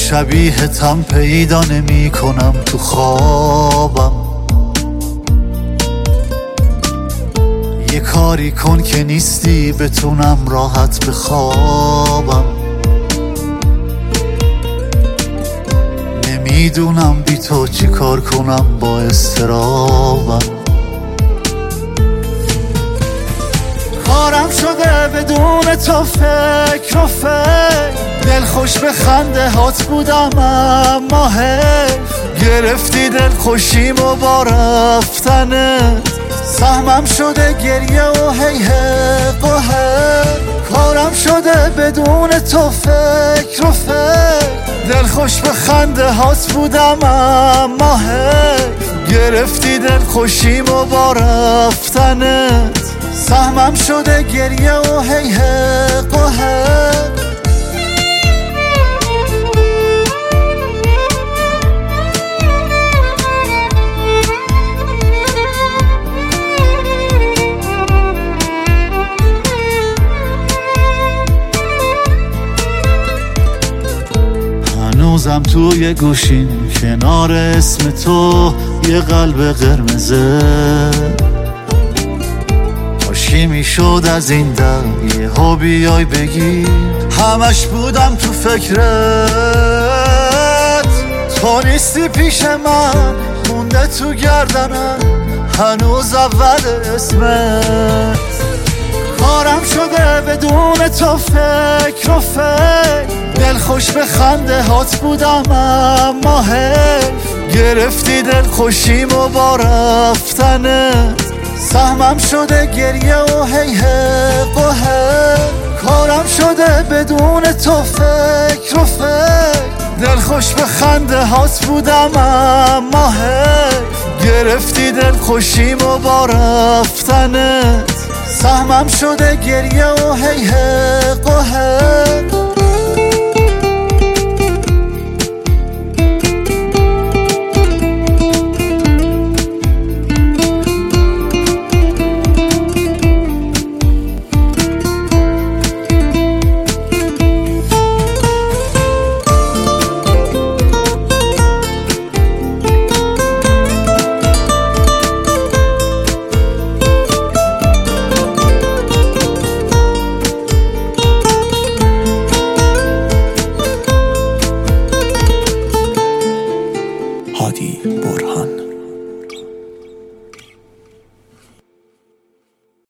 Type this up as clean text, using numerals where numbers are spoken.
شبیهتم پیدا نمی کنم تو خوابم. یه کاری کن که نیستی بتونم راحت بخوابم. نمیدونم بی تو چی کار کنم با اضطرابم. کارم شده بدون تو فکر و دل خوش به خنده هات بودم اما حیف گرفتی دل خوشیمو با رفتنت. سهمم شده گریه و هی حق و حق. کارم شده بدون تو فکر و دل خوش به خنده هات بودم اما حیف گرفتی دل خوشیمو با رفتنت. سهمم شده گریه و هی حق و حق. هنوزم توی گوشین کنار اسم تو یه قلب قرمزه. کاشکی میشد از این در یهو بیای بگیر. همش بودم تو فکرت، تو نیستی پیش من، مونده تو گردنم هنوز اول اسمت. کارم شده بدون تو فکر و دل خوش به خنده هات بودم اما حیف گرفتی دل خوشیمو با رفتنت. سهمم شده گریه و هی حق و حق. کارم شده بدون تو فکر و دل خوش به خنده هات بودم اما حیف گرفتی دل خوشیمو با رفتنت. سهمم شده گریه و هی حق و حق. هادی برهان.